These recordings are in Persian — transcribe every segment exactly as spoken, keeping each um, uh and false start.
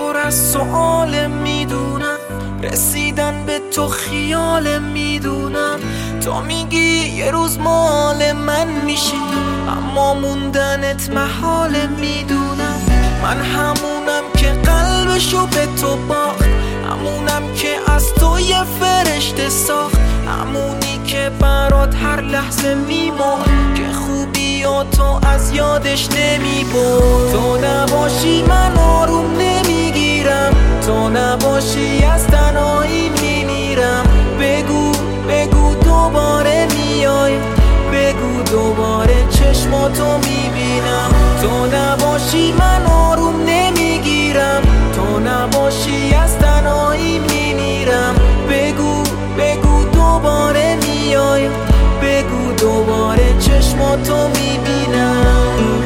پر از سؤال میدونم، رسیدن به تو خیال میدونم. تو میگی یه روز مال من میشی، اما موندنت محال میدونم. من همونم که قلبشو به تو باخت، همونم که از تو یه فرشته ساخت، همونی که برات هر لحظه میمون، که خوبیاتو از یادش نمیبرد. تو نباشی من آروم نمیگیرم، تو نباشی از تنهایی میمیرم. بگو بگو دوباره میای، بگو دوباره چشماتو میبینم. تو نباشی من آروم نمیگیرم، تو نباشی از تنهایی میمیرم. بگو بگو دوباره میای، بگو دوباره چشماتو میبینم.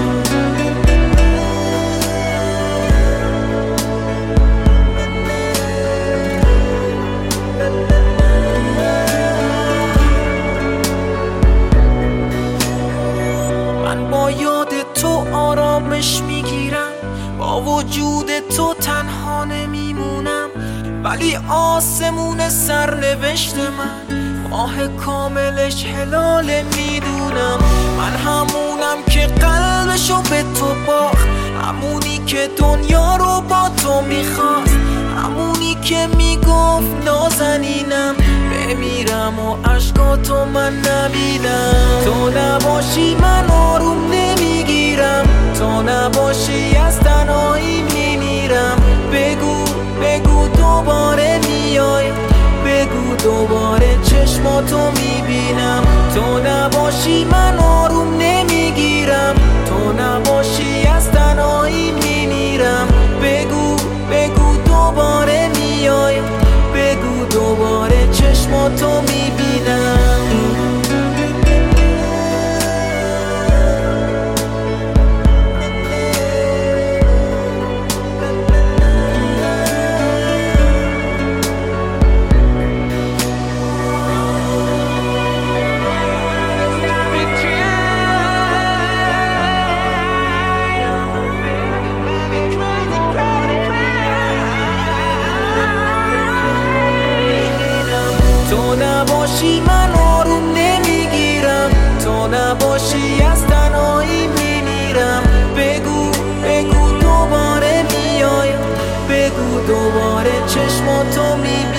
با یاد تو آرامش میگیرم، با وجود تو تنها نمیمونم. ولی آسمون سرنوشت من، ماه کاملش هلال میدونم. من همونم که قلبشو به تو باخت، همونی که دنیا رو با تو میخواست، همونی که میگفت نازنینم بمیرم و عشقاتو من نبینم. تو نباشی من آروم نمیگیرم، تو نباشی از تنهایی میمیرم. بگو بگو دوباره میای، بگو دوباره چشماتو میبینم. تو نباشی من آروم نمیگیرم، تو نباشی از تنهایی میمیرم. بگو بگو دوباره میای، بگو دوباره چشماتو میبینم. تو نباشی من آروم نمیگیرم، تو نباشی از تنهایی میمیرم. بگو بگو دوباره میای، بگو دوباره چشماتو میبینم.